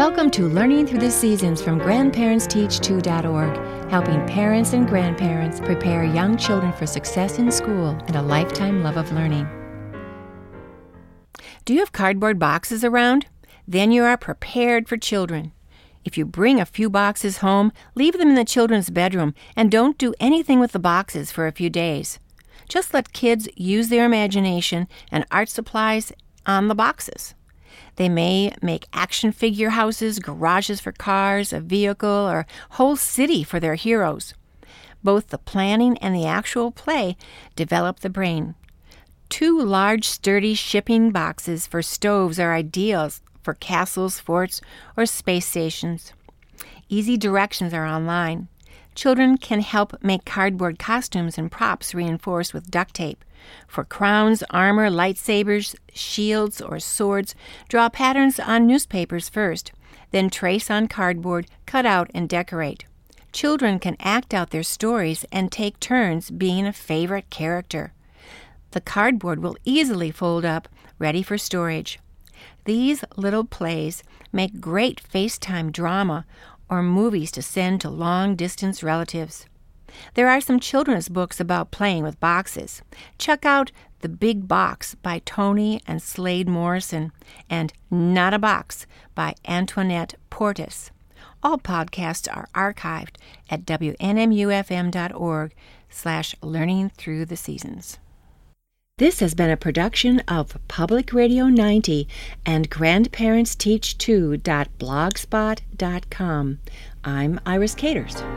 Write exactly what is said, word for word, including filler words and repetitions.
Welcome to Learning Through the Seasons from Grandparents Teach Too dot org, helping parents and grandparents prepare young children for success in school and a lifetime love of learning. Do you have cardboard boxes around? Then you are prepared for children. If you bring a few boxes home, leave them in the children's bedroom and don't do anything with the boxes for a few days. Just let kids use their imagination and art supplies on the boxes. They may make action figure houses, garages for cars, a vehicle, or a whole city for their heroes. Both the planning and the actual play develop the brain. Two large, sturdy shipping boxes for stoves are ideal for castles, forts, or space stations. Easy directions are online. Children can help make cardboard costumes and props reinforced with duct tape. For crowns, armor, lightsabers, shields, or swords, draw patterns on newspapers first, then trace on cardboard, cut out, and decorate. Children can act out their stories and take turns being a favorite character. The cardboard will easily fold up, ready for storage. These little plays make great FaceTime drama or movies to send to long-distance relatives. There are some children's books about playing with boxes. Check out The Big Box by Toni and Slade Morrison and Not a Box by Antoinette Portis. All podcasts are archived at W N M U F M dot org slash learning through the seasons. This has been a production of Public Radio ninety and Grandparents Teach Too dot blogspot dot com. I'm Iris Caters.